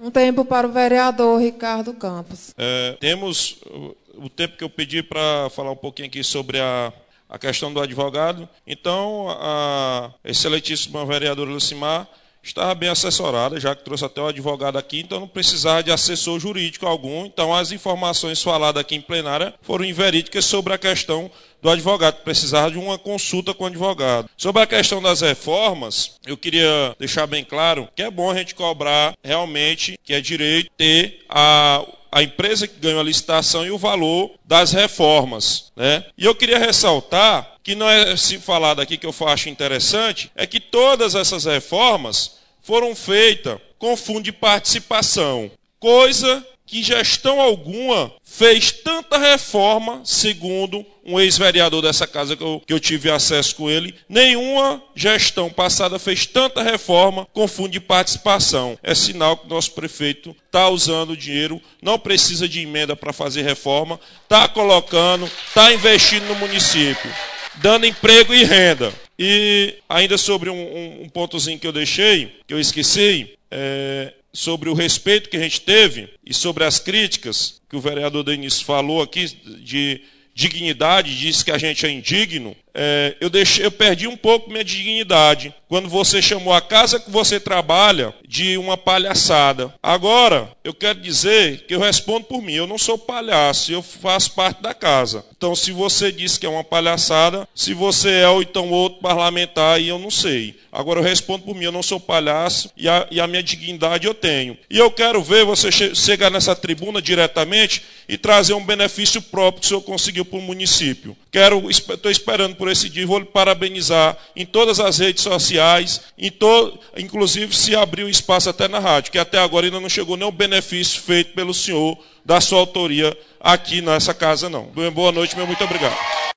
Um tempo para o vereador Ricardo Campos. Temos o tempo que eu pedi para falar um pouquinho aqui sobre a questão do advogado. Então, a excelentíssima vereadora Lucimar estava bem assessorada, já que trouxe até o advogado aqui, então não precisava de assessor jurídico algum. Então, as informações faladas aqui em plenária foram inverídicas sobre a questão do advogado, precisava de uma consulta com o advogado. Sobre a questão das reformas, eu queria deixar bem claro que é bom a gente cobrar realmente, que é direito ter a empresa que ganhou a licitação e o valor das reformas, né? E eu queria ressaltar que não é se falar daqui que eu acho interessante, é que todas essas reformas foram feitas com fundo de participação, coisa que gestão alguma fez tanta reforma, segundo um ex-vereador dessa casa que eu tive acesso com ele, nenhuma gestão passada fez tanta reforma com fundo de participação. É sinal que o nosso prefeito está usando o dinheiro, não precisa de emenda para fazer reforma, está colocando, está investindo no município, dando emprego e renda. E ainda sobre um pontozinho que eu deixei, que eu esqueci, sobre o respeito que a gente teve e sobre as críticas que o vereador Denis falou aqui de dignidade, disse que a gente é indigno. Eu perdi um pouco minha dignidade quando você chamou a casa que você trabalha de uma palhaçada. Agora, eu quero dizer que eu respondo por mim, eu não sou palhaço, eu faço parte da casa. Então, se você disse que é uma palhaçada, se você é ou então outro parlamentar, aí eu não sei. Agora, eu respondo por mim, eu não sou palhaço e a minha dignidade eu tenho. E eu quero ver você chegar nessa tribuna diretamente e trazer um benefício próprio que o senhor conseguiu para o município. Estou esperando por esse dia, vou lhe parabenizar em todas as redes sociais, inclusive se abriu espaço até na rádio, que até agora ainda não chegou nenhum benefício feito pelo senhor, da sua autoria, aqui nessa casa não. Boa noite, meu muito obrigado.